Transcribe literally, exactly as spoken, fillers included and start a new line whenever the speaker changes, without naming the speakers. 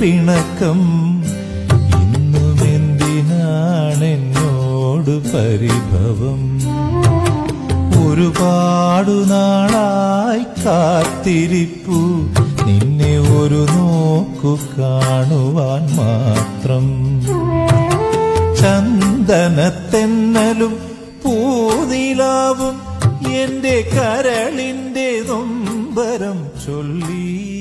പിണക്കം ഇന്നുമെന്തിനാണെന്നോട് പരിഭവം ഒരുപാടു നാളായി കാത്തിരിപ്പു നിന്നെ ഒരു നോക്കു കാണുവാൻ മാത്രം ചന്ദനത്തെന്നലും പൂനിലാവും എന്റെ കരളിന്റെ നൊമ്പരം ചൊല്ലി